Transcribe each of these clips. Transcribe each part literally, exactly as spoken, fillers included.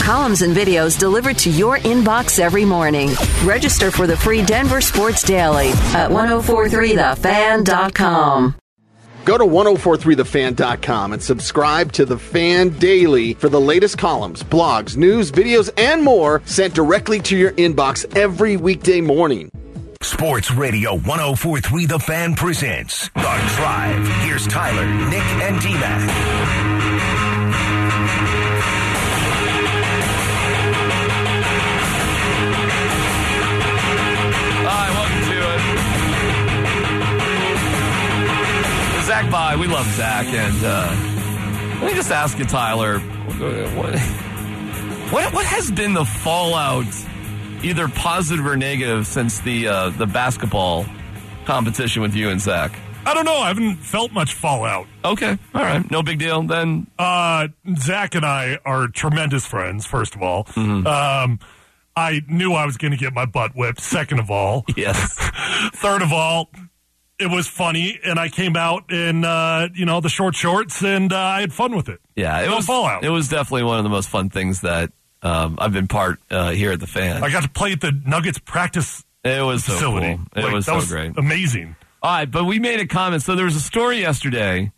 columns and videos delivered to your inbox every morning. Register for the free Denver Sports Daily at ten forty-three the fan dot com. Go to ten forty-three the fan dot com and subscribe to The Fan Daily for the latest columns, blogs, news, videos, and more sent directly to your inbox every weekday morning. Sports Radio ten forty-three The Fan presents The Drive. Here's Tyler, Nick, and D-Mac. Hi, welcome to it. Zach Bye, we love Zach, and uh, let me just ask you, Tyler, what, what what has been the fallout, either positive or negative, since the uh, the basketball competition with you and Zach? I don't know. I haven't felt much fallout. Okay, all right, no big deal then. Uh, Zach and I are tremendous friends. First of all, Mm-hmm. um, I knew I was going to get my butt whipped. Second of all, Yes. Third of all, it was funny, and I came out in, uh, you know, the short shorts, and uh, I had fun with it. Yeah, it no was fallout. It was definitely one of the most fun things that um, I've been part uh, here at the Fan. I got to play at the Nuggets practice It was so facility. cool. It Like, was that so was great. amazing. All right, but we made a comment. So there was a story yesterday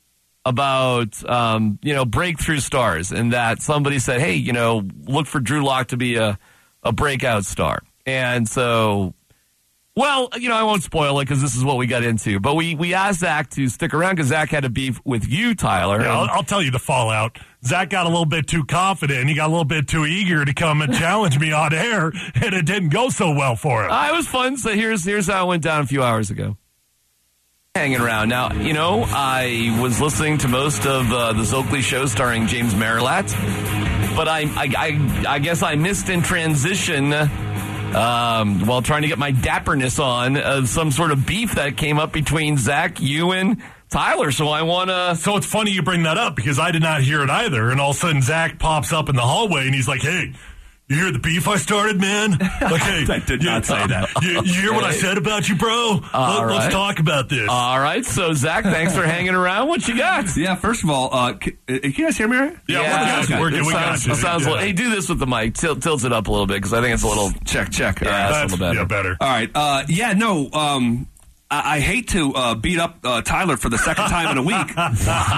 about, um, you know, breakthrough stars, and that somebody said, hey, you know, look for Drew Lock to be a, a breakout star. And so, well, you know, I won't spoil it because this is what we got into. But we, we asked Zach to stick around because Zach had a beef with you, Tyler. Yeah, I'll, I'll tell you the fallout. Zach got a little bit too confident. He got a little bit too eager to come and challenge me on air, and it didn't go so well for him. Uh, it was fun. So here's here's how it went down a few hours ago. Hanging around. Now, you know, I was listening to most of uh, the Zoakley show starring James Marilat, but I, I, I, I guess I missed in transition um, while trying to get my dapperness on uh, some sort of beef that came up between Zach, you, and Tyler. So I want to... So it's funny you bring that up because I did not hear it either. And all of a sudden Zach pops up in the hallway and he's like, hey, you hear the beef I started, man? Like, hey, I did you, not say that. You, you hear what I said about you, bro? All Let, right. Let's talk about this. All right. So, Zach, thanks for hanging around. What you got? Yeah, first of all, uh, can, uh, can you guys hear me right? yeah, yeah, we're good. okay. We're good. It We sounds, got you. it sounds Yeah. a little, hey, do this with the mic. Tilt, tilt it up a little bit because I think it's a little... Check, check. Yeah, All right. that's a That's little better. yeah, better. All right. Uh, yeah, no, um, I, I hate to uh, beat up uh, Tyler for the second time in a week. Wow.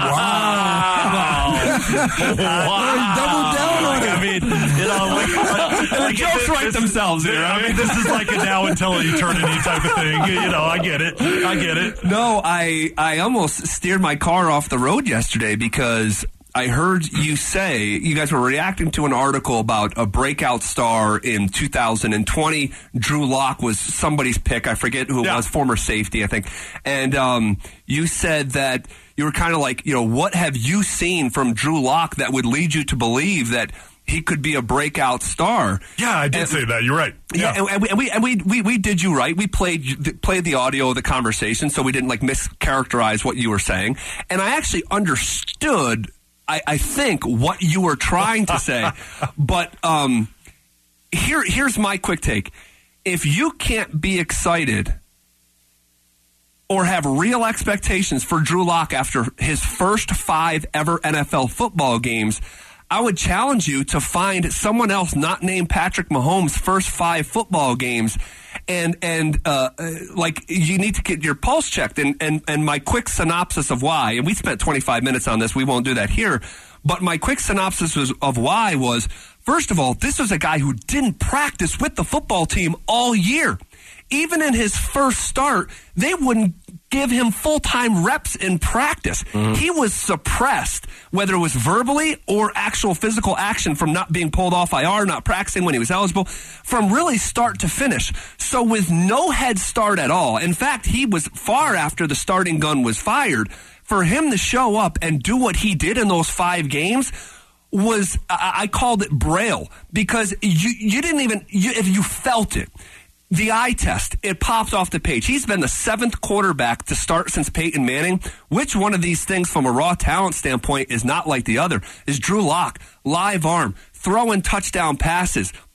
wow. Double down on it. I mean, you know, like, And like the jokes this- write this- themselves here. I mean, this is like a now until eternity type of thing. You know, I get it. I get it. No, I I almost steered my car off the road yesterday because I heard you say you guys were reacting to an article about a breakout star in two thousand twenty. Drew Lock was somebody's pick. I forget who it Yeah. was, former safety, I think. And um, you said that you were kind of like, you know, what have you seen from Drew Lock that would lead you to believe that he could be a breakout star? Yeah, I did And- say that. You're right. Yeah, and, and we and we and we, we we did you right. We played played the audio of the conversation, so we didn't like mischaracterize what you were saying. And I actually understood, I, I think, what you were trying to say. But um, here here's my quick take: if you can't be excited or have real expectations for Drew Lock after his first five ever N F L football games, I would challenge you to find someone else not named Patrick Mahomes' first five football games, and and uh, like you need to get your pulse checked. And, and and my quick synopsis of why, and we spent twenty-five minutes on this, we won't do that here, but my quick synopsis was, of why was, first of all, this was a guy who didn't practice with the football team all year. Even in his first start, they wouldn't give him full-time reps in practice. Mm-hmm. He was suppressed, whether it was verbally or actual physical action from not being pulled off I R, not practicing when he was eligible, from really start to finish. So with no head start at all, in fact, he was far after the starting gun was fired, for him to show up and do what he did in those five games was, I, I called it braille, because you, you didn't even, you, if you felt it, the eye test, it pops off the page. He's been the seventh quarterback to start since Peyton Manning. Which one of these things from a raw talent standpoint is not like the other? Is Drew Lock, live arm, throwing touchdown passes,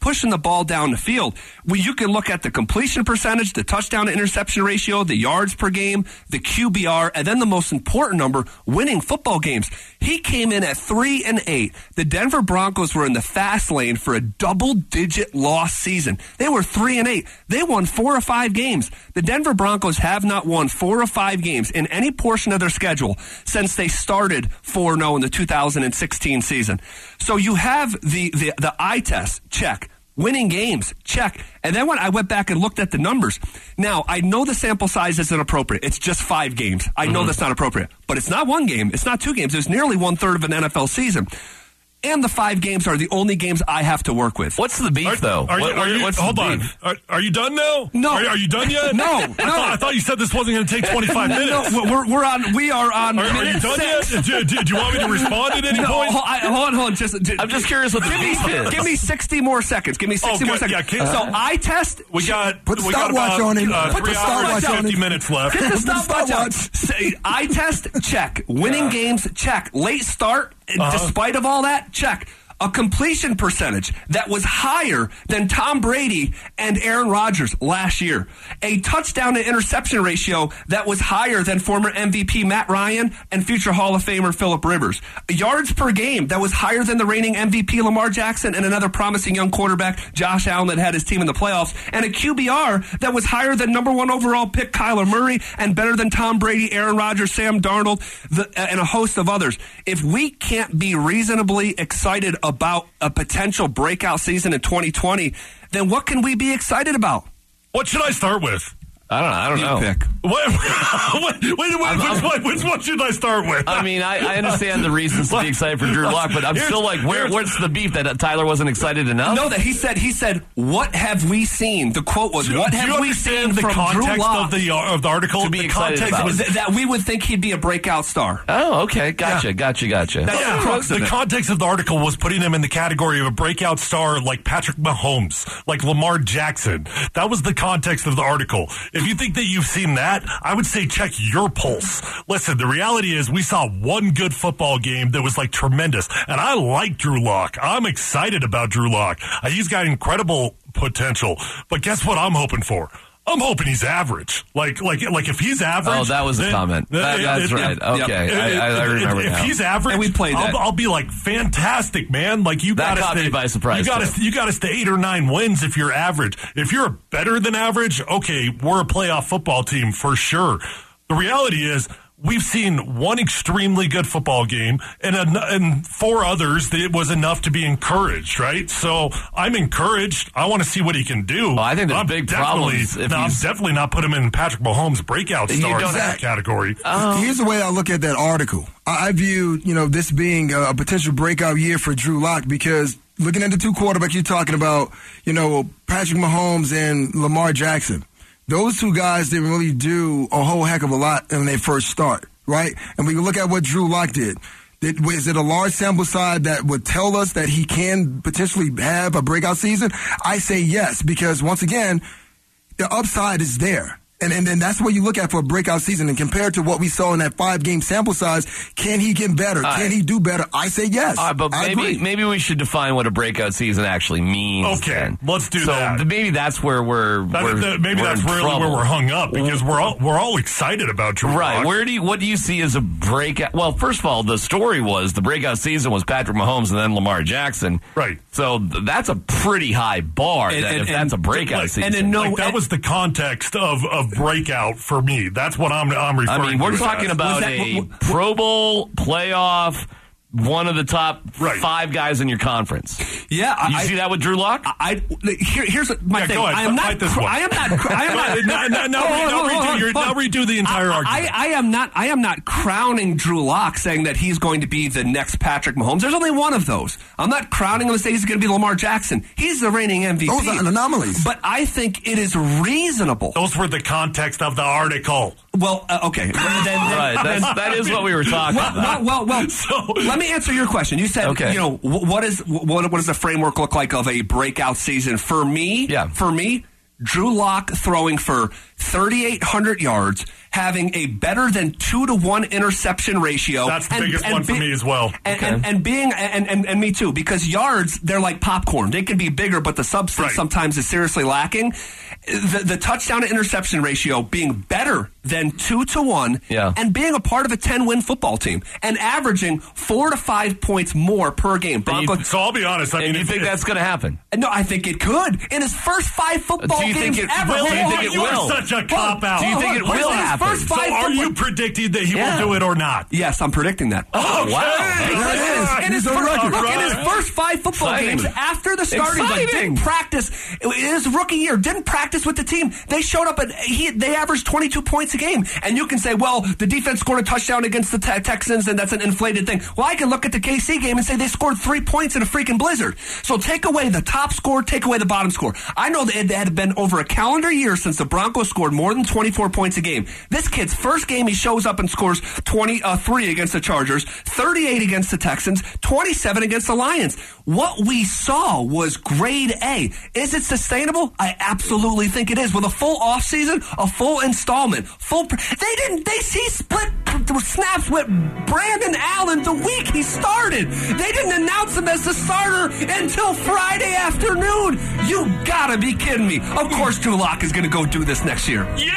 pushing the ball down the field. Well, you can look at the completion percentage, the touchdown to interception ratio, the yards per game, the Q B R, and then the most important number, winning football games. He came in at three and eight. The Denver Broncos were in the fast lane for a double-digit loss season. They were three and eight. They won four or five games. The Denver Broncos have not won four or five games in any portion of their schedule since they started four and oh in the two thousand sixteen season. So you have the, the, the eye test, check. Winning games, check. And then when I went back and looked at the numbers, now I know the sample size isn't appropriate. It's just five games. I know mm-hmm. that's not appropriate. But it's not one game. It's not two games. It's nearly one third of an N F L season. And the five games are the only games I have to work with. What's the beef, are, though? Are you, what, are you, what's hold the on. beef? Are, are you done now? No. Are, are you done yet? No. I, no. Thought, I thought you said this wasn't going to take twenty-five minutes. No, we're, we're on. We are on. Are, are you done six. yet? Do, do, do you want me to respond at any no, point? Hold, I, hold on, hold on. Just, I'm just curious what the give beef me, is. Give me sixty more seconds. Give me sixty oh, more good, seconds. Yeah, so I test. We got. Put the we got stopwatch about, on him. Uh, Put three the hours stopwatch and fifty on him. minutes left. Get the stopwatch stopwatch on. on. Say, eye test. Check. Winning yeah. games. Check. Late start. Uh-huh. Despite of all that. Check. A completion percentage that was higher than Tom Brady and Aaron Rodgers last year. A touchdown to interception ratio that was higher than former M V P Matt Ryan and future Hall of Famer Phillip Rivers. Yards per game that was higher than the reigning M V P Lamar Jackson and another promising young quarterback Josh Allen that had his team in the playoffs. And a Q B R that was higher than number one overall pick Kyler Murray and better than Tom Brady, Aaron Rodgers, Sam Darnold, the, and a host of others. If we can't be reasonably excited about a potential breakout season in twenty twenty, then what can we be excited about? What should I start with? I don't know. I don't you know. Pick. What, what, wait, wait, I'm, which, I'm, one, which one should I start with? I mean, I, I understand the reasons to be excited for Drew Lock, but I'm Here's, still like, where, what's the beef that Tyler wasn't excited enough? No, that he said. He said, "What have we seen?" The quote was, Do, "What do have you we seen the from context Drew Lock of the of the article? To be the excited context about. was that, that we would think he'd be a breakout star." Oh, okay. Gotcha, Yeah. gotcha, gotcha. That's Yeah, the crux of the it. context of the article was putting him in the category of a breakout star like Patrick Mahomes, like Lamar Jackson. That was the context of the article. If you think that you've seen that, I would say check your pulse. Listen, the reality is we saw one good football game that was like tremendous, and I like Drew Lock. I'm excited about Drew Lock. Uh, he's got incredible potential, but guess what I'm hoping for? I'm hoping he's average. Like, like, like if he's average. Oh, that was then, the comment. then That, it- that's it- right. it- Okay, it- I, I, I remember if, now. if he's average, And we played that. I'll, I'll be like fantastic, man. Like you That got caught us me to, by surprise, You got too. us. You got us to eight or nine wins if you're average. If you're better than average, okay, we're a playoff football team for sure. The reality is, we've seen one extremely good football game and a, and four others that it was enough to be encouraged, right? So I'm encouraged. I want to see what he can do. Well, I think there's I'm big definitely- problems if no, I'm he's- definitely not put him in Patrick Mahomes breakout You stars don't in that have- category. Here's the way I look at that article. I I view, you know, this being a potential breakout year for Drew Lock because looking at the two quarterbacks you're talking about, you know, Patrick Mahomes and Lamar Jackson, those two guys didn't really do a whole heck of a lot when they first start, right? And we can look at what Drew Lock did. Did, is it a large sample size that would tell us that he can potentially have a breakout season? I say yes, because once again, the upside is there. And, and then that's what you look at for a breakout season. And compared to what we saw in that five-game sample size, can he get better? All can right. he do better? I say yes. All right, but I maybe agree. maybe we should define what a breakout season actually means. Okay, then. let's do so that. th- maybe that's where we're, That- we're that- maybe we're that's in really trouble. where we're hung up because we're all we're all excited about Drew Right. Lock. Where do you, what do you see as a breakout? Well, first of all, the story was the breakout season was Patrick Mahomes and then Lamar Jackson. Right. So th- that's a pretty high bar. And- that and- if that's a and- breakout like- season. and in no- Like that and- was the context of, of breakout for me. That's what I'm I'm referring I mean, we're to. talking as. about that- a w- Pro Bowl playoff, one of the top Right. five guys in your conference. Yeah, You I, see that with Drew Lock? I, I here, here's my Yeah, thing. go ahead. I am Fight not. this cr- one. I am not. cr- I am not. now, now, now, Hold on, re- now hold on, redo, hold your, on. now redo the entire I, argument. I, I am not. I am not crowning Drew Lock, saying that he's going to be the next Patrick Mahomes. There's only one of those. I'm not crowning him and saying he's going to be Lamar Jackson. He's the reigning M V P. Those are anomalies. But I think it is reasonable. Those were the context of the article. Well, uh, okay. Then, then, Right. then- That's, that is what we were talking well, about. well, well, well. So- let me answer your question. You said, Okay. you know, wh- what is what, what does the framework look like of a breakout season for me? Yeah. For me, Drew Lock throwing for thirty-eight hundred yards, having a better than two to one interception ratio. That's the and, biggest and one be, for me as well. And, Okay. and, and being and, and, and me too, because yards, they're like popcorn. They can be bigger, but the substance Right. sometimes is seriously lacking. The, the touchdown to interception ratio being better than two to one, Yeah. and being a part of a ten-win football team and averaging four to five points more per game. Broncos. So I'll be honest. I And mean, you if- think if- that's going to happen? No, I think it could. In his first five football Do you games think it ever. will? Do you Hold think on, it you will? are such a cop out. Do you think it Hold on. will His happen? first So five are football- you predicting that he Yeah. will do it or not? Yes, I'm predicting that. Oh, wow. There it is. In his, He's on first, record. look, in Right. his first five football Exciting. games after the starting gun, Exciting. didn't practice. In his rookie year, didn't practice with the team. They showed up at he. They averaged twenty-two points a game, and you can say, "Well, the defense scored a touchdown against the te- Texans, and that's an inflated thing." Well, I can look at the K C game and say they scored three points in a freaking blizzard. So take away the top score, take away the bottom score. I know that it had been over a calendar year since the Broncos scored more than twenty-four points a game. This kid's first game, he shows up and scores twenty-three against the Chargers, thirty-eight against the Texans, twenty-seven against the Lions. What we saw was grade A. Is it sustainable? I absolutely think it is. With a full offseason, a full installment, full. Pre- they didn't. They he split snaps with Brandon Allen the week he started. They didn't announce him as the starter until Friday afternoon. You gotta be kidding me. Of course, Drew Lock is gonna go do this next year. Yes!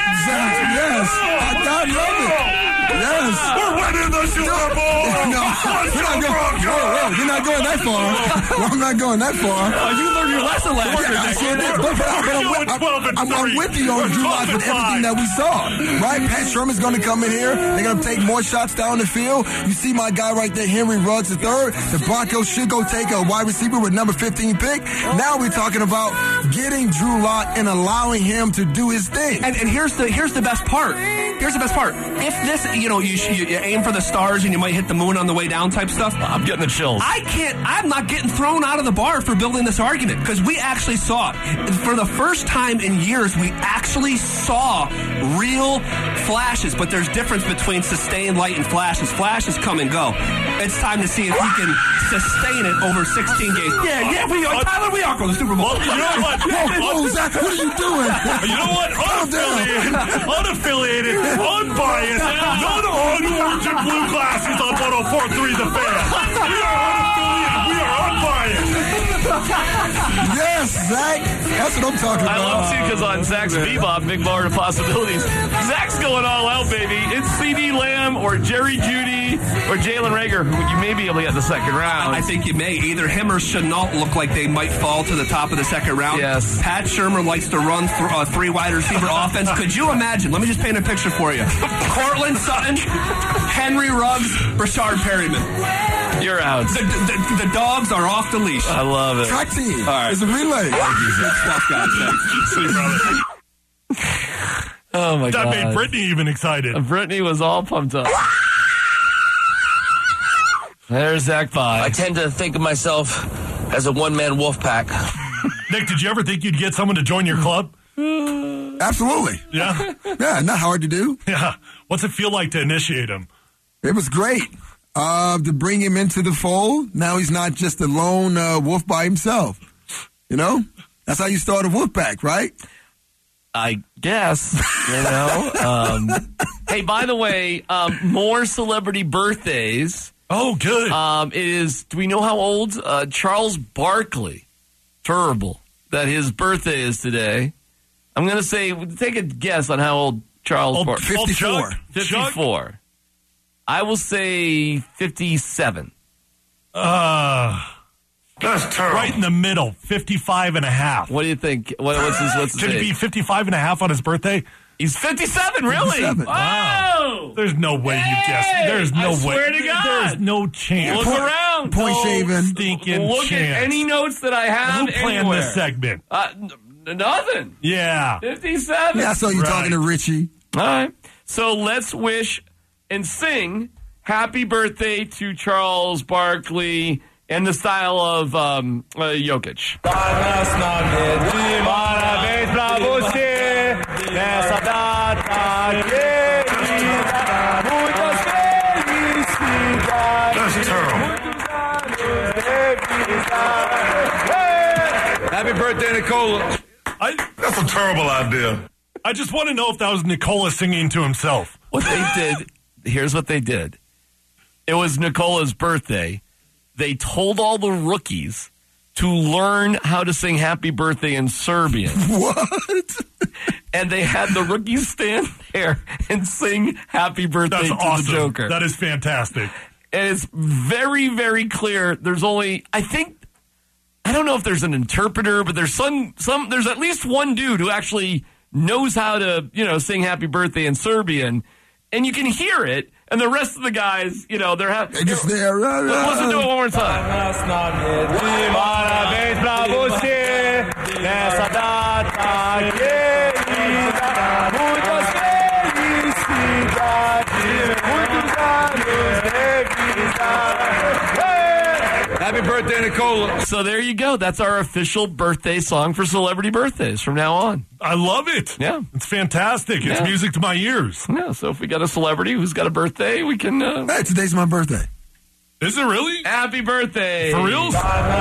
Yes. I, I love it. Yes. We're winning the Super Bowl! No, we're not, going, whoa, whoa, we're not going that far. Well, I'm not going that far. Oh, you learned your lesson last year. Yeah, I sure did. But, but, I- but I'm, with, I'm, I'm, I'm with you on Drew Lock with everything that we saw. Right? Pat Sherman's going to come in here. They're going to take more shots down the field. You see my guy right there, Henry Ruggs the third. The Broncos should go take a wide receiver with number fifteen pick. Now we're talking about getting Drew Lock and allowing him to do his thing. And, and here's the here's the best part. Here's the best part. If this, you know, you, you, you aim for the stars and you might hit the moon on the way down type stuff. I'm getting the chills. I can't. I'm not getting thrown out of the bar for building this argument because we actually saw it for the first time in years. We actually saw real flashes, but there's difference between sustained light and flashes. Flashes come and go. It's time to see if we can sustain it over sixteen games. Yeah, yeah, we are. Tyler, we are going to the Super Bowl. Well, you know what? Whoa, whoa, Zach, what are you doing? You know what? Unaffiliated, unaffiliated, unbiased, none orange and blue glasses on one oh four point three The Fan. We are unaffiliated. We are unbiased. Yes, Zach. That's what I'm talking I about. love too because on Zach's Bebop, Big Bar of Possibilities, Zach's going all out, baby. It's C D Lamb or Jerry Jeudy or Jalen Reagor, who you may be able to get in the second round. I think you may. Either him or Chenault look like they might fall to the top of the second round. Yes. Pat Shermer likes to run th- uh, three wide receiver offense. Could you imagine? Let me just paint a picture for you. Cortland Sutton, Henry Ruggs, Rashard Perryman. You're out. The, the, the dogs are off the leash. I love it. Track team. All right. It's a relay. Good stuff, guys. Thanks. See, brother. Oh, my That God. made Brittany even excited. Brittany was all pumped up. There's Zach Pye. I tend to think of myself as a one-man wolf pack. Nick, did you ever think you'd get someone to join your club? Absolutely. Yeah? Yeah, not hard to do. Yeah. What's it feel like to initiate him? It was great uh, to bring him into the fold. Now he's not just a lone uh, wolf by himself. You know? That's how you start a wolf pack, right? I guess, you know. Um, hey, by the way, um, more celebrity birthdays. Oh, good. Um, it is, do we know how old? Uh, Charles Barkley. Terrible that his birthday is today. I'm going to say, take a guess on how old Charles Old- Barkley old fifty-four. Chuck? fifty-four. I will say fifty-seven. Uh, That's terrible. right in the middle, fifty-five and a half. What do you think? What, what's his, what's his Should he age? be fifty-five and a half on his birthday? He's fifty-seven, really? fifty-seven. Wow. There's no way you Hey, guessed. There's no I way. swear to God. There's no chance. Look around. Point No shaving. Stinking Look chance. at any notes that I have Who planned anywhere. this segment? Uh, n- nothing. Yeah. fifty-seven. Yeah, I saw you Right. talking to Richie. All right. So let's wish and sing happy birthday to Charles Barkley in the style of um, uh, Jokic. That's terrible. Happy birthday, Nicole. I, That's a terrible idea. I just want to know if that was Nikola singing to himself. What they did, here's what they did. It was Nikola's birthday. They told all the rookies to learn how to sing Happy Birthday in Serbian. What? And they had the rookies stand there and sing Happy Birthday That's to awesome. the Joker. That is fantastic. And it's very, very clear. There's only, I think, I don't know if there's an interpreter, but there's some, some, there's at least one dude who actually knows how to, you know, sing Happy Birthday in Serbian, and you can hear it. And the rest of the guys, you know, they're having. They just there. Uh, Let's do it one more time. Happy birthday, Nikola. So there you go. That's our official birthday song for celebrity birthdays from now on. I love it. Yeah. It's fantastic. It's Yeah. music to my ears. Yeah, so if we got a celebrity who's got a birthday, we can. Uh, Hey, today's my birthday. Is it really? Happy birthday. For real?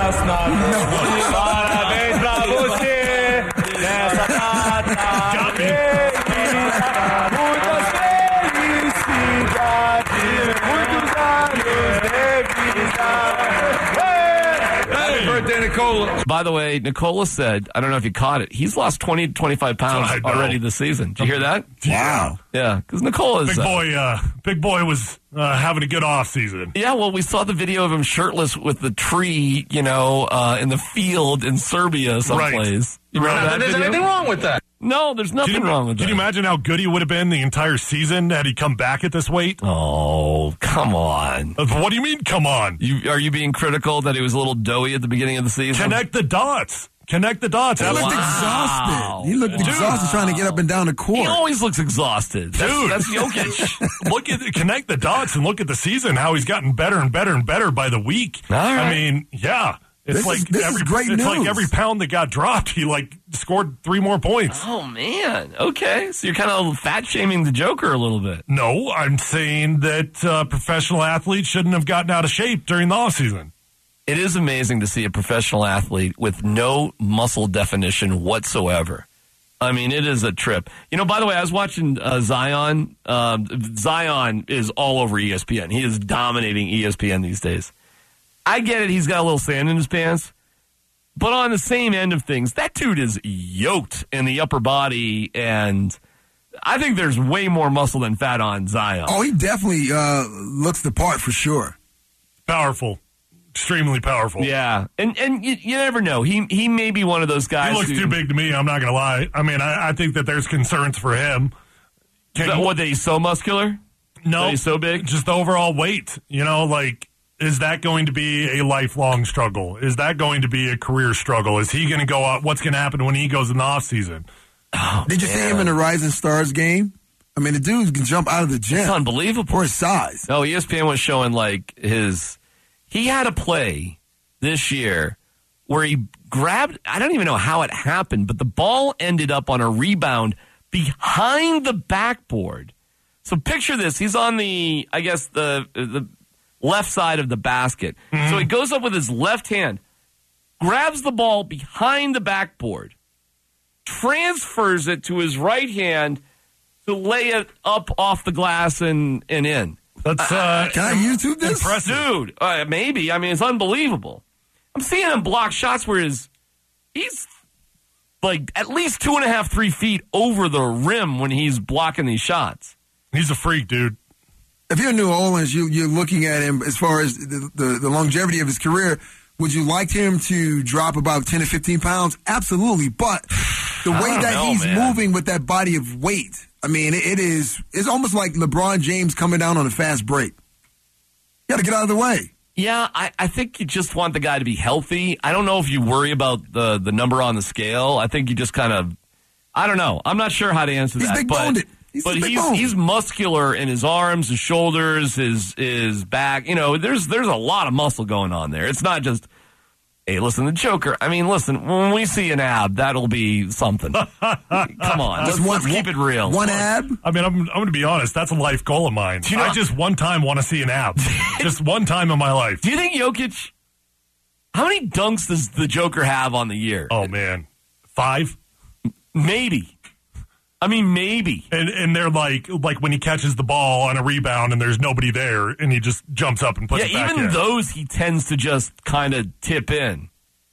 Got me. Happy birthday, Nikola. By the way, Nikola said, I don't know if you caught it, he's lost twenty to twenty-five pounds I know. already this season. Did you hear that? Wow. Yeah, because Nikola is. Big uh, boy, uh, big boy was uh, having a good off season. Yeah, well, we saw the video of him shirtless with the tree, you know, uh, in the field in Serbia someplace. You remember that There's video? anything wrong with that. No, there's nothing Can you, wrong with can that. you imagine how good he would have been the entire season had he come back at this weight? Oh, come on. Uh, What do you mean, come on? You, are you being critical that he was a little doughy at the beginning of the season? Connect the dots. Connect the dots. He looked Absolutely. exhausted. He looked Dude. exhausted trying to get up and down the He court. always looks exhausted. That's, Dude. that's Jokic. Look at connect the dots and look at the season. How he's gotten better and better and better by the week. All right. I mean, yeah, it's This like is- this is every great it's news. like every pound that got dropped, he like scored three more points. Oh, man. Okay. So you're kind of fat shaming the Joker a little bit. No, I'm saying that uh, professional athletes shouldn't have gotten out of shape during the offseason. It is amazing to see a professional athlete with no muscle definition whatsoever. I mean, it is a trip. You know, by the way, I was watching uh, Zion. Um, Zion is all over E S P N. He is dominating E S P N these days. I get it. He's got a little sand in his pants. But on the same end of things, that dude is yoked in the upper body, and I think there's way more muscle than fat on Zion. Oh, he definitely uh, looks the part for sure. Powerful, extremely powerful. Yeah, and and you, you never know. He he may be one of those guys. He looks who, too big to me. I'm not going to lie. I mean, I, I think that there's concerns for him. Can That, you- what, that he's so muscular? No, That he's so big? Just the overall weight. You know, like, is that going to be a lifelong struggle? Is that going to be a career struggle? Is he going to go out? What's going to happen when he goes in the off season? Did you see him in the Rising Stars game? I mean, the dude can jump out of the gym It's unbelievable. for his size. No, E S P N was showing like his. He had a play this year where he grabbed. I don't even know how it happened, but the ball ended up on a rebound behind the backboard. So picture this: he's on the, I guess the the left side of the basket. Mm-hmm. So he goes up with his left hand, grabs the ball behind the backboard, transfers it to his right hand to lay it up off the glass and, and in. That's uh, Can I YouTube this? impressive. Dude, uh, maybe. I mean, it's unbelievable. I'm seeing him block shots where his, he's like at least two and a half, three feet over the rim when he's blocking these shots. He's a freak, dude. If you're in New Orleans, you, you're looking at him as far as the, the, the longevity of his career. Would you like him to drop about ten to fifteen pounds? Absolutely. But the way don't that know, he's man. moving with that body of weight, I mean, it, it is, it's almost like LeBron James coming down on a fast break. You got to get out of the way. Yeah, I, I think you just want the guy to be healthy. I don't know if you worry about the, the number on the scale. I think you just kind of, I don't know. I'm not sure how to answer He's that. big but boned. He's but big he's boned. he's muscular in his arms, his shoulders, his his back. You know, there's there's a lot of muscle going on there. It's not just, hey, listen, the Joker. I mean, listen, when we see an ab, that'll be something. Come on, let's, one- let's keep it real. One ab. I mean, I'm, I'm going to be honest. That's a life goal of mine. you know- I just one time want to see an ab. Just one time in my life. Do you think Jokic? How many dunks does the Joker have on the year? Oh, man. Five? Maybe. I mean, maybe. And and they're like, like when he catches the ball on a rebound and there's nobody there and he just jumps up and puts yeah, it back in. Yeah, even those he tends to just kind of tip in.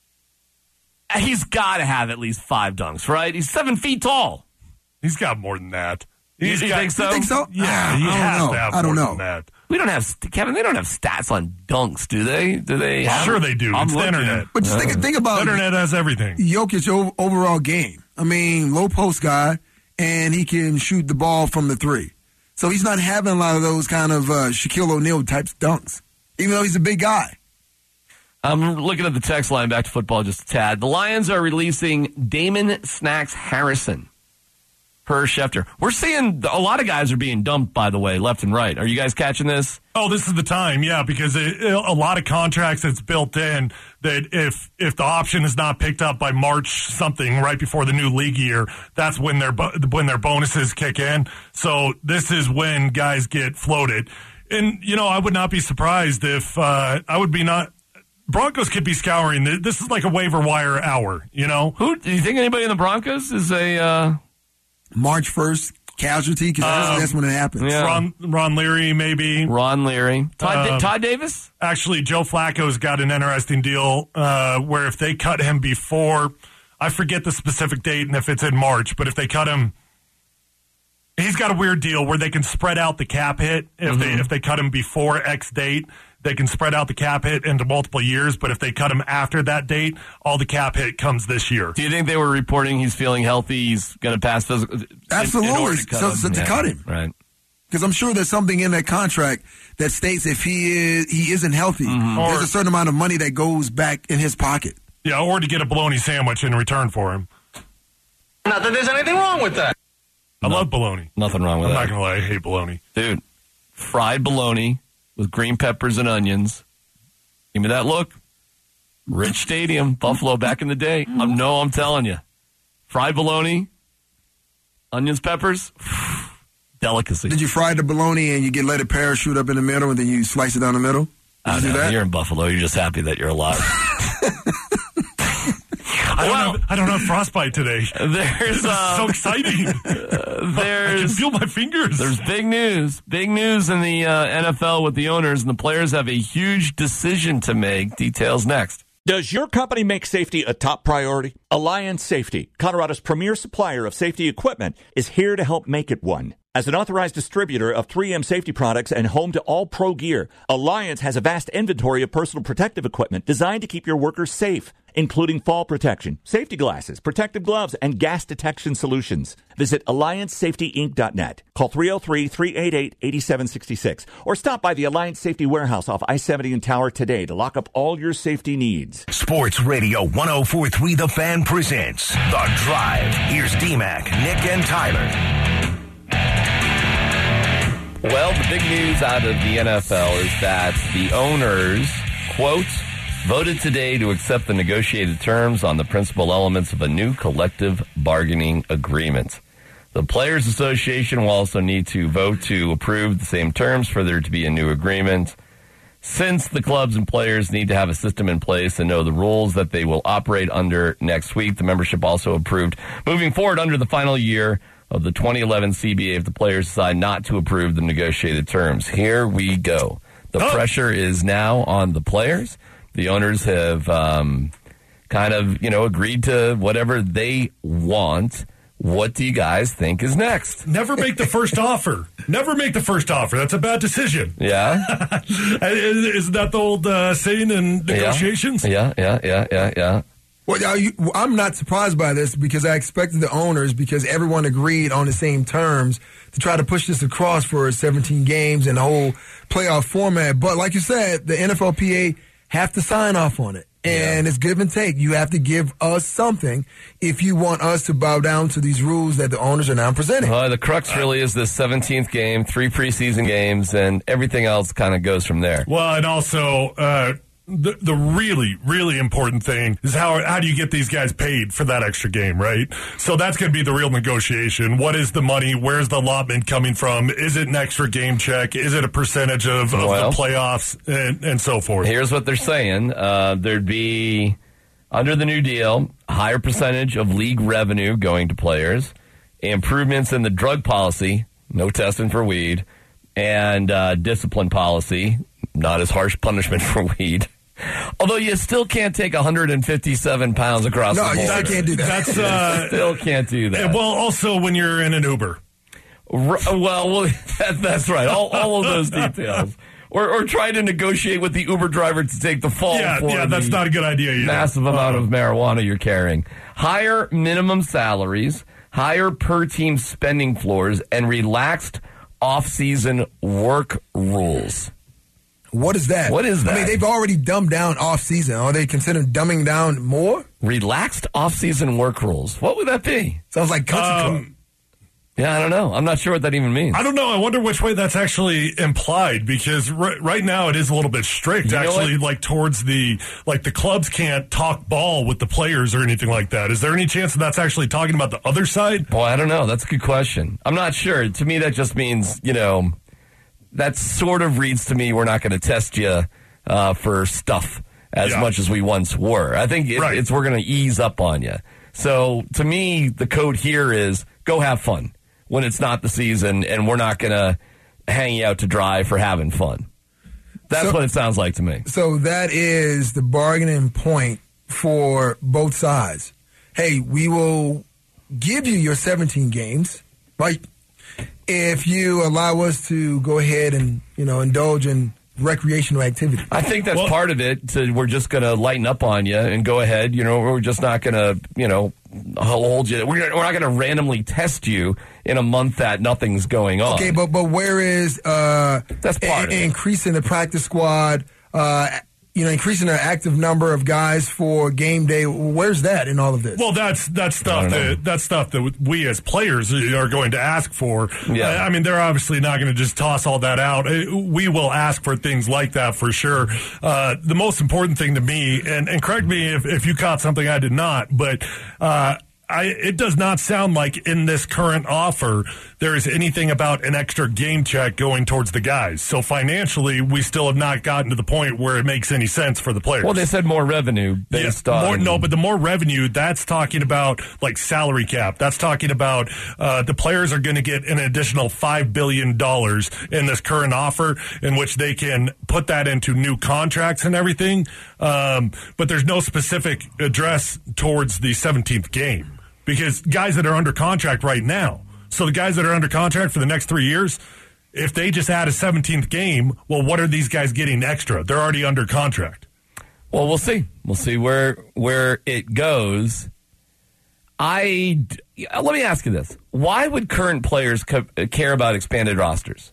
He's got to have at least five dunks, right? He's seven feet tall. He's got more than that. You, He's you got, think so? You think so? Yeah, he I has don't know. to have I don't more know. than that. We don't have, Kevin, they don't have stats on dunks, do they? Do they? Have, Sure they do. I'm It's the looking. internet. But just think, think about The internet has everything. Jokic o- overall game. I mean, low post guy, and he can shoot the ball from the three. So he's not having a lot of those kind of uh, Shaquille O'Neal type dunks, even though he's a big guy. I'm looking at the text line, back to football just a tad. The Lions are releasing Damon Snacks Harrison per Schefter. We're seeing a lot of guys are being dumped, by the way, left and right. Are you guys catching this? Oh, this is the time, yeah, because it, it, a lot of contracts it's built in that if if the option is not picked up by March something right before the new league year, that's when their bo- when their bonuses kick in. So this is when guys get floated. And you know, I would not be surprised if uh, I would be not. Broncos could be scouring. This is like a waiver wire hour, you know. Who do you think anybody in the Broncos is a uh... March first casualty? Because Um, that's when it happens. yeah. Ron Ron Leary, maybe. Ron Leary, Todd, Um, Todd Davis? Actually, Joe Flacco's got an interesting deal uh, where if they cut him before, I forget the specific date and if it's in March, but if they cut him, he's got a weird deal where they can spread out the cap hit. If Mm-hmm. they if they cut him before X date, they can spread out the cap hit into multiple years. But if they cut him after that date, all the cap hit comes this year. Do you think they were reporting he's feeling healthy, he's going to pass physical? in- Absolutely. in order to cut So- him? so to Yeah, cut him. Right. Because I'm sure there's something in that contract that states if he is he isn't healthy, Mm-hmm. there's Or- a certain amount of money that goes back in his pocket. Yeah, or to get a bologna sandwich in return for him. Not that there's anything wrong with that. I love bologna. Nothing wrong with I'm that. not going to lie, I hate bologna. Dude, fried bologna with green peppers and onions. Give me that look. Rich Stadium, Buffalo back in the day. I know I'm telling you. Fried bologna, onions, peppers, delicacy. Did you fry the bologna and you get let it parachute up in the middle and then you slice it down the middle? Did I you do know, that? you're in Buffalo. You're just happy that you're alive. I don't, Well- have, I don't have frostbite today. There's This is um, so exciting. I can there's feel my fingers. There's big news. Big news in the uh, N F L with the owners, and the players have a huge decision to make. Details next. Does your company make safety a top priority? Alliance Safety, Colorado's premier supplier of safety equipment, is here to help make it one. As an authorized distributor of three M safety products and home to all pro gear, Alliance has a vast inventory of personal protective equipment designed to keep your workers safe, including fall protection, safety glasses, protective gloves, and gas detection solutions. Visit alliance safety inc dot net. Call three oh three, three eight eight, eight seven six six or stop by the Alliance Safety Warehouse off I seventy in Tower today to lock up all your safety needs. Sports Radio ten forty-three The Fan presents The Drive. Here's D-Mac, Nick, and Tyler. Well, the big news out of the N F L is that the owners, quote, voted today to accept the negotiated terms on the principal elements of a new collective bargaining agreement. The Players Association will also need to vote to approve the same terms for there to be a new agreement. Since the clubs and players need to have a system in place and know the rules that they will operate under next week, the membership also approved moving forward under the final year of the twenty eleven C B A if the players decide not to approve the negotiated terms. Here we go. The Oh. pressure is now on the players. The owners have um, kind of, you know, agreed to whatever they want. What do you guys think is next? Never make the first offer. Never make the first offer. That's a bad decision. Yeah? Isn't that the old uh, saying in negotiations? Yeah, yeah, yeah, yeah, yeah. Well, are you, I'm not surprised by this because I expected the owners, because everyone agreed on the same terms, to try to push this across for seventeen games and the whole playoff format. But like you said, the N F L P A have to sign off on it. And yeah. It's give and take. You have to give us something if you want us to bow down to these rules that the owners are now presenting. Well, the crux really is this seventeenth game, three preseason games, and everything else kind of goes from there. Well, and also, uh, the the really, really important thing is how how do you get these guys paid for that extra game, right? So that's going to be the real negotiation. What is the money? Where's the allotment coming from? Is it an extra game check? Is it a percentage of, of well, the playoffs and, and so forth? Here's what they're saying. Uh, there'd be, under the new deal, a higher percentage of league revenue going to players, improvements in the drug policy, no testing for weed, and uh, discipline policy, not as harsh punishment for weed. Although you still can't take one hundred fifty-seven pounds across no, the border. No, you still can't do that. That's, uh, still can't do that. Well, also when you're in an Uber. R- well, well that, that's right. All, all of those details. Or, or try to negotiate with the Uber driver to take the fall yeah, for yeah, that's the not a good idea either. massive amount uh, of marijuana you're carrying. Higher minimum salaries, higher per-team spending floors, and relaxed off-season work rules. What is that? What is that? I mean, they've already dumbed down off-season. Are they considering dumbing down more? Relaxed off-season work rules. What would that be? Sounds like country um, club. Yeah, I don't know. I'm not sure what that even means. I don't know. I wonder which way that's actually implied, because r- right now it is a little bit strict, You know actually, what? like towards the, like the clubs can't talk ball with the players or anything like that. Is there any chance that that's actually talking about the other side? Boy, I don't know. That's a good question. I'm not sure. To me, that just means, you know, that sort of reads to me we're not going to test you uh, for stuff as Yeah. much as we once were. I think it, Right. it's we're going to ease up on you. So to me, the code here is go have fun when it's not the season, and we're not going to hang you out to dry for having fun. That's So- what it sounds like to me. So that is the bargaining point for both sides. Hey, we will give you your seventeen games, right? If you allow us to go ahead and, you know, indulge in recreational activity. I think that's Well- part of it. To, we're just going to lighten up on you and go ahead. You know, we're just not going to, you know, hold you. We're, we're not going to randomly test you in a month that nothing's going on. Okay, but but where is uh, That's part in- of it. increasing the practice squad? Uh, you know, increasing the active number of guys for game day. Where's that in all of this? Well, that's that's I stuff don't know. that that's stuff that we as players are going to ask for. Yeah. I mean, they're obviously not going to just toss all that out. Uh, We will ask for things like that for sure. Uh, the most important thing to me, and, and correct me if, if you caught something I did not, but uh, I, it does not sound like in this current offer there is anything about an extra game check going towards the guys. So financially, we still have not gotten to the point where it makes any sense for the players. Well, they said more revenue based Yeah, on more, no, but the more revenue, that's talking about like salary cap. That's talking about uh, the players are going to get an additional five billion dollars in this current offer, in which they can put that into new contracts and everything. Um, but there's no specific address towards the seventeenth game, because guys that are under contract right now, so the guys that are under contract for the next three years, if they just add a seventeenth game, well, what are these guys getting extra? They're already under contract. Well, we'll see. We'll see where where it goes. I let me ask you this: why would current players co- care about expanded rosters?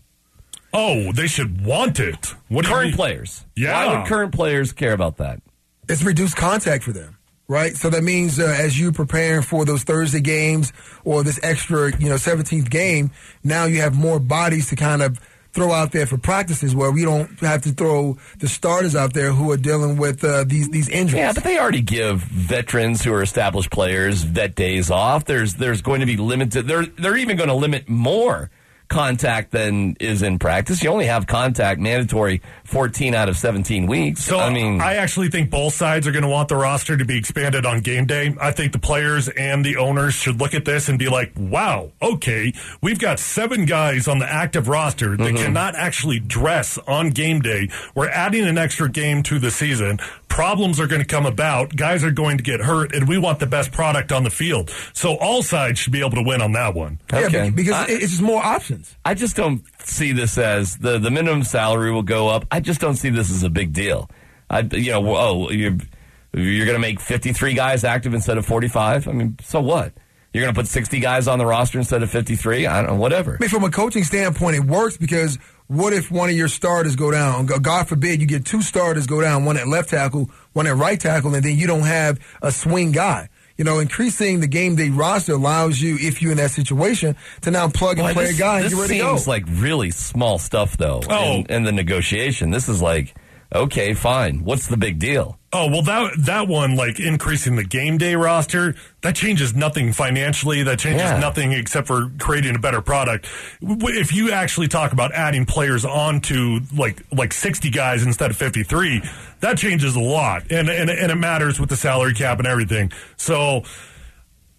Oh, they should want it. What do you Current mean? players. Yeah. Why would current players care about that? It's reduced contact for them, right? So that means uh, as you preparing for those Thursday games or this extra, you know, seventeenth game, now you have more bodies to kind of throw out there for practices, where we don't have to throw the starters out there who are dealing with uh, these these injuries. Yeah, but they already give veterans who are established players vet days off. There's there's going to be limited. They're they're even going to limit more contact than is in practice. You only have contact mandatory fourteen out of seventeen weeks. So I mean, I actually think both sides are going to want the roster to be expanded on game day. I think the players and the owners should look at this and be like, wow, okay, we've got seven guys on the active roster that Mm-hmm. cannot actually dress on game day. We're adding an extra game to the season. Problems are going to come about. Guys are going to get hurt, and we want the best product on the field. So all sides should be able to win on that one. Yeah, okay. be- because I- it's just more options. I just don't see this as the, the minimum salary will go up. I just don't see this as a big deal. I, you know, oh, you're, you're going to make fifty-three guys active instead of forty-five. I mean, so what? You're going to put sixty guys on the roster instead of fifty-three? I don't know, whatever. I mean, from a coaching standpoint, it works because what if one of your starters go down? God forbid you get two starters go down, one at left tackle, one at right tackle, and then you don't have a swing guy. You know, increasing the game day roster allows you, if you're in that situation, to now plug and Boy, play this, a guy and this get ready to go. seems like really small stuff, though, Oh. in, in the negotiation. This is like, okay, fine. What's the big deal? Oh, well, that that one, like increasing the game day roster, that changes nothing financially. That changes Yeah. nothing except for creating a better product. W- If you actually talk about adding players onto like like sixty guys instead of fifty-three, that changes a lot. And, and, and it matters with the salary cap and everything. So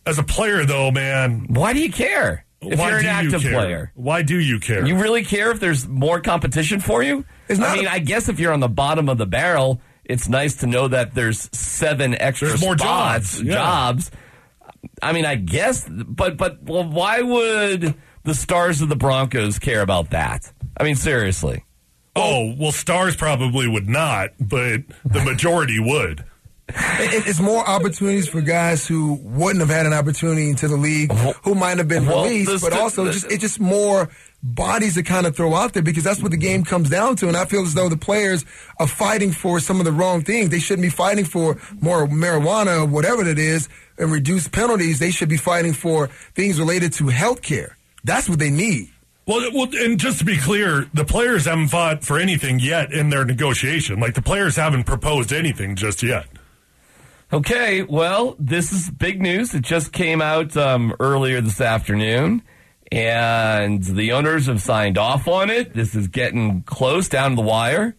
As a player, though, man. Why do you care? If why you're an do active you care? player. Why do you care? You really care if there's more competition for you? It's not I mean, a- I guess if you're on the bottom of the barrel, it's nice to know that there's seven extra There's more spots, jobs, yeah. jobs. I mean, I guess, but but well, why would the stars of the Broncos care about that? I mean, seriously. Oh, well, stars probably would not, but the majority would. It- It's more opportunities for guys who wouldn't have had an opportunity into the league, who might have been Well, released, this- but also this- just it's just more bodies to kind of throw out there because that's what the game comes down to. And I feel as though the players are fighting for some of the wrong things. They shouldn't be fighting for more marijuana or whatever it is and reduced penalties. They should be fighting for things related to health care. That's what they need. Well, well, and just to be clear, the players haven't fought for anything yet in their negotiation. Like, the players haven't proposed anything just yet. Okay, well, this is big news. It just came out um, earlier this afternoon, and the owners have signed off on it. This is getting close, down to the wire.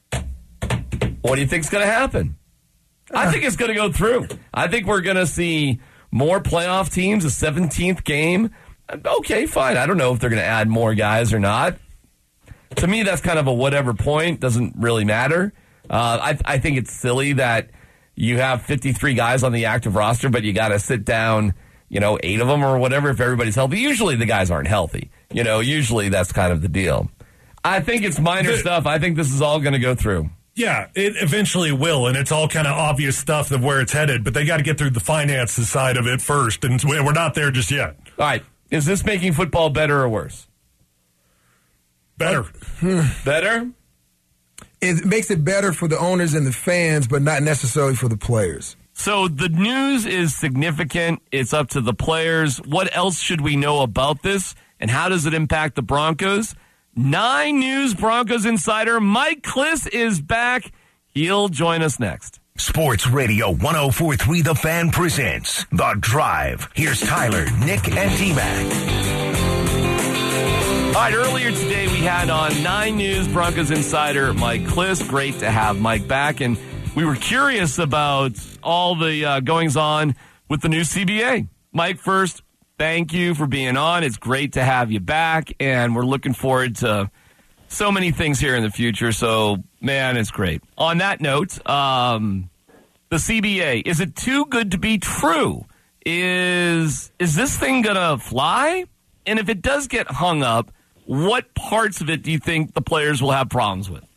What do you think's going to happen? I think it's going to go through. I think we're going to see more playoff teams, a seventeenth game. Okay, fine. I don't know if they're going to add more guys or not. To me, that's kind of a whatever point. Doesn't really matter. Uh, I, I think it's silly that you have fifty-three guys on the active roster, but you got to sit down, you know, eight of them or whatever if everybody's healthy. Usually the guys aren't healthy. You know, usually that's kind of the deal. I think it's minor The- stuff. I think this is all going to go through. Yeah, it eventually will, and it's all kind of obvious stuff of where it's headed, but they got to get through the finances side of it first, and we're not there just yet. All right. Is this making football better or worse? Better. Better? It makes it better for the owners and the fans, but not necessarily for the players. So the news is significant. It's up to the players. What else should we know about this, and how does it impact the Broncos? Nine News Broncos insider Mike Klis is back. He'll join us next. Sports Radio one oh four point three The Fan presents The Drive. Here's Tyler, Nick, and T-Mac. All right, earlier today we had on Nine News Broncos insider Mike Klis. Great to have Mike back, and we were curious about all the uh, goings on with the new C B A. Mike, first, thank you for being on. It's great to have you back, and we're looking forward to so many things here in the future. So, man, it's great. On that note, um, the C B A, is it too good to be true? Is is this thing going to fly? And if it does get hung up, what parts of it do you think the players will have problems with?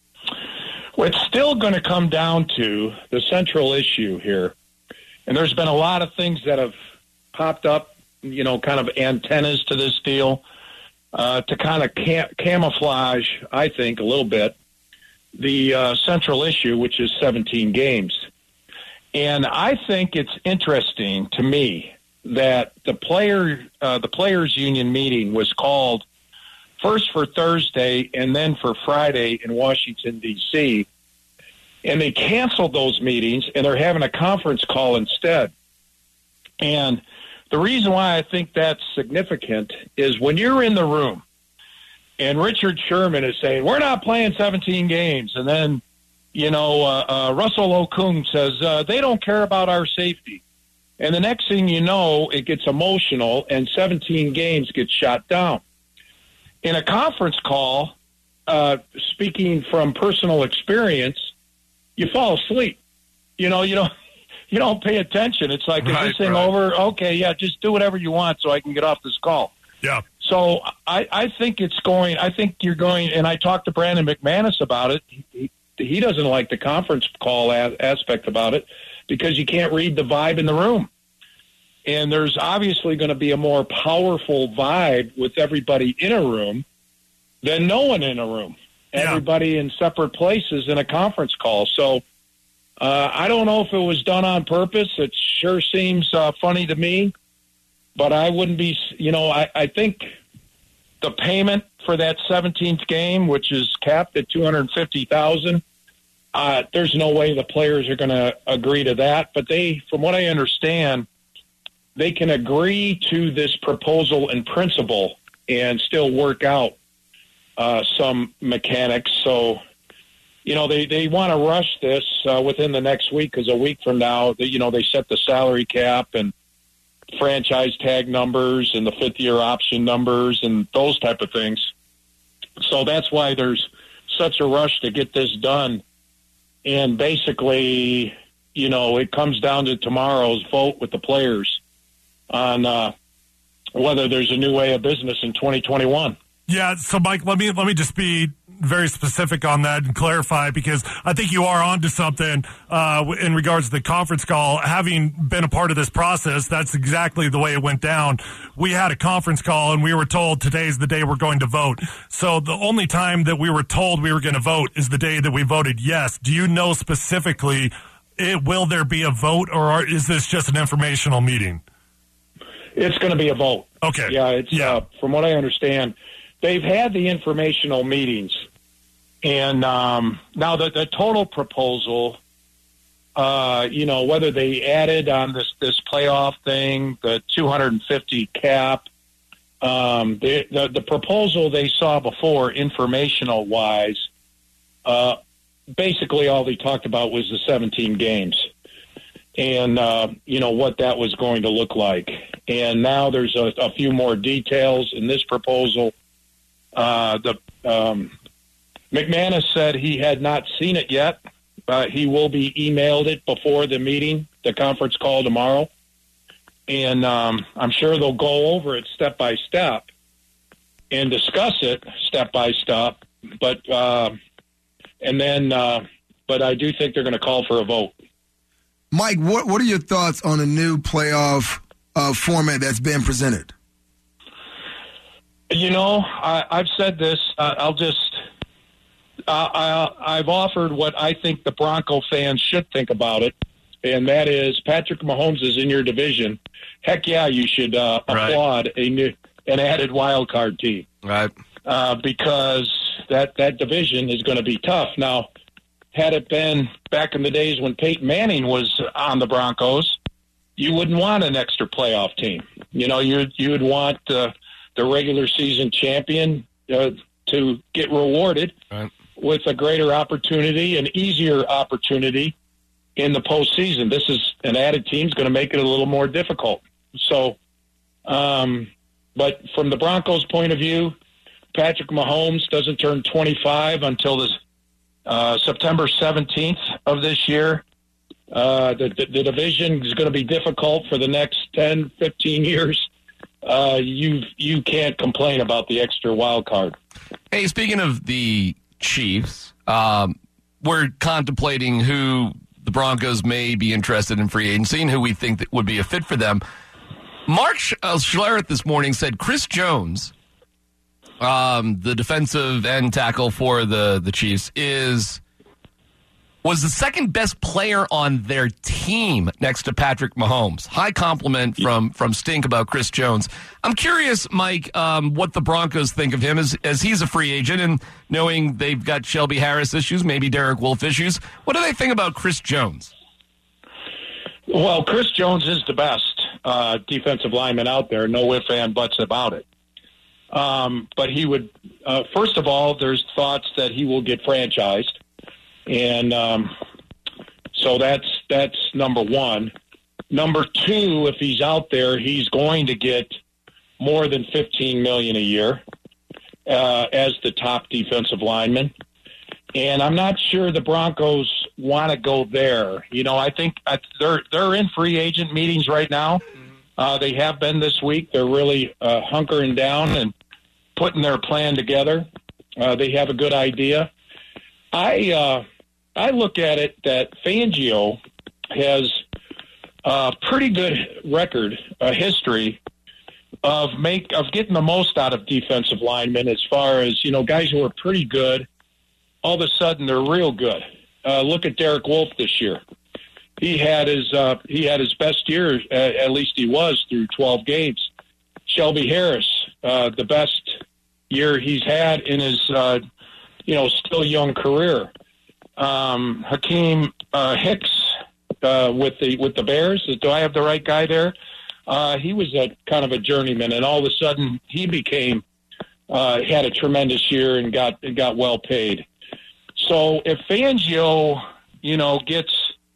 Well, it's still going to come down to the central issue here. And there's been a lot of things that have popped up, you know, kind of antennas to this deal uh, to kind of cam- camouflage, I think, a little bit, the uh, central issue, which is seventeen games. And I think it's interesting to me that the player, uh, the players' union meeting was called first for Thursday and then for Friday in Washington, D C, and they canceled those meetings, and they're having a conference call instead. And the reason why I think that's significant is when you're in the room and Richard Sherman is saying, we're not playing seventeen games, and then, you know, uh, uh, Russell Okung says, uh, they don't care about our safety. And the next thing you know, it gets emotional, and seventeen games get shot down. In a conference call, uh, speaking from personal experience, you fall asleep. You know, you don't you don't pay attention. It's like, Right, is this thing right. over? Okay, yeah, just do whatever you want so I can get off this call. Yeah. So I, I think it's going. I think you're going. And I talked to Brandon McManus about it. He, he doesn't like the conference call a- aspect about it because you can't read the vibe in the room. And there's obviously going to be a more powerful vibe with everybody in a room than no one in a room. Yeah. Everybody in separate places in a conference call. So uh, I don't know if it was done on purpose. It sure seems uh, funny to me. But I wouldn't be, you know, I, I think the payment for that seventeenth game, which is capped at two hundred fifty thousand dollars, uh, there's no way the players are going to agree to that. But they, from what I understand, they can agree to this proposal in principle and still work out uh, some mechanics. So, you know, they, they want to rush this uh, within the next week because a week from now, they, you know, they set the salary cap and franchise tag numbers and the fifth-year option numbers and those type of things. So that's why there's such a rush to get this done. And basically, you know, it comes down to tomorrow's vote with the players on uh, whether there's a new way of business in twenty twenty-one. Yeah, so Mike, let me let me just be very specific on that and clarify, because I think you are onto something uh, in regards to the conference call. Having been a part of this process, that's exactly the way it went down. We had a conference call and we were told today's the day we're going to vote. So the only time that we were told we were going to vote is the day that we voted yes. Do you know specifically, it, will there be a vote, or are, is this just an informational meeting? It's going to be a vote. Okay. Yeah, it's yeah. Uh, from what I understand, they've had the informational meetings, and um, now the, the total proposal, uh, you know, whether they added on this, this playoff thing, the two hundred fifty cap, um, the, the, the proposal they saw before, informational-wise, uh, basically all they talked about was the seventeen games and, uh, you know, what that was going to look like. And now there's a, a few more details in this proposal. Uh, the um, McManus said he had not seen it yet. Uh, he will be emailed it before the meeting, the conference call tomorrow. And um, I'm sure they'll go over it step by step and discuss it step by step. But uh, and then, uh, but I do think they're going to call for a vote. Mike, what what are your thoughts on the new playoff uh, format that's been presented? You know, I, I've said this. Uh, I'll just. Uh, I, I've offered what I think the Bronco fans should think about it, and that is Patrick Mahomes is in your division. Heck yeah, you should uh, Right. applaud a new, an added wild card team, Right. uh, because that that division is going to be tough. Now, had it been back in the days when Peyton Manning was on the Broncos, you wouldn't want an extra playoff team. You know, you you would want uh, the regular season champion uh, to get rewarded Right. with a greater opportunity, an easier opportunity in the postseason. This is an added team is going to make it a little more difficult. So, um, but from the Broncos' point of view, Patrick Mahomes doesn't turn twenty-five until this uh, September seventeenth of this year. Uh, the, the, the division is going to be difficult for the next ten, fifteen years. Uh, you you can't complain about the extra wild card. Hey, speaking of the Chiefs, um, we're contemplating who the Broncos may be interested in free agency and who we think that would be a fit for them. Mark Schlereth this morning said Chris Jones, um, the defensive end tackle for the, the Chiefs, is was the second best player on their team next to Patrick Mahomes. High compliment from from Stink about Chris Jones. I'm curious, Mike, um, what the Broncos think of him as, as he's a free agent and knowing they've got Shelby Harris issues, maybe Derek Wolfe issues. What do they think about Chris Jones? Well, Chris Jones is the best uh, defensive lineman out there. No ifs and buts about it. Um, but he would, uh, first of all, there's thoughts that he will get franchised. And um, so that's that's number one. Number two, if he's out there, he's going to get more than fifteen million dollars a year uh, as the top defensive lineman. And I'm not sure the Broncos want to go there. You know, I think they're they're in free agent meetings right now. Uh, they have been this week. They're really uh, hunkering down and putting their plan together. Uh, they have a good idea. I uh, I look at it that Fangio has a pretty good record, a history of make of getting the most out of defensive linemen. As far as, you know, guys who are pretty good, all of a sudden they're real good. Uh, look at Derek Wolfe this year. He had his uh, he had his best year, uh, at least he was, through twelve games. Shelby Harris, uh, the best year he's had in his uh, you know still young career. Um, Hakeem uh, Hicks uh, with the with the Bears. Do I have the right guy there? Uh, he was a kind of a journeyman, and all of a sudden he became uh, had a tremendous year and got got well paid. So if Fangio, you know, gets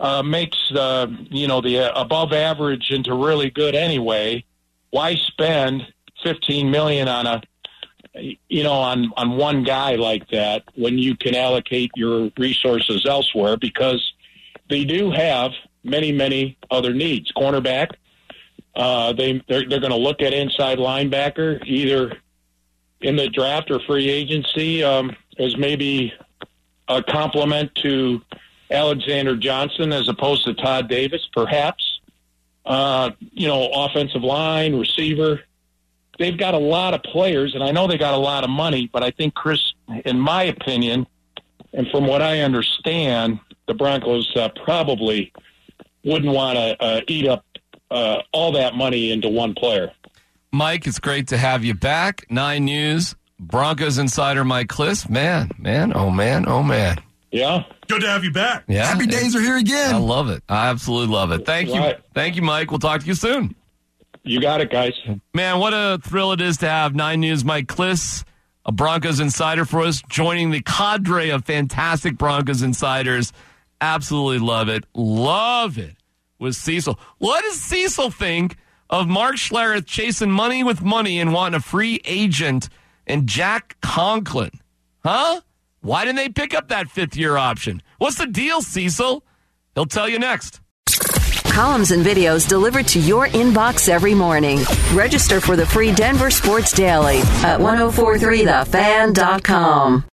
uh, makes uh, you know the uh, above average into really good anyway. Why spend fifteen million on a you know on on one guy like that when you can allocate your resources elsewhere? Because they do have many many other needs. Cornerback. Uh, they they're, they're going to look at inside linebacker either in the draft or free agency um, as maybe a complement to Alexander Johnson as opposed to Todd Davis, perhaps. Uh, you know, offensive line, receiver. They've got a lot of players, and I know they got a lot of money, but I think, Chris, in my opinion, and from what I understand, the Broncos uh, probably wouldn't want to uh, eat up Uh, all that money into one player. Mike, it's great to have you back. Nine News, Broncos insider Mike Klis. Man, man, oh man, oh man. Yeah. Good to have you back. Yeah. Happy days are here again. I love it. I absolutely love it. Thank Right. you. Thank you, Mike. We'll talk to you soon. You got it, guys. Man, what a thrill it is to have Nine News Mike Klis, a Broncos insider for us, joining the cadre of fantastic Broncos insiders. Absolutely love it. Love it. With Cecil. What does Cecil think of Mark Schlereth chasing money with money and wanting a free agent and Jack Conklin? Huh? Why didn't they pick up that fifth-year option? What's the deal, Cecil? He'll tell you next. Columns and videos delivered to your inbox every morning. Register for the free Denver Sports Daily at ten forty-three the fan dot com.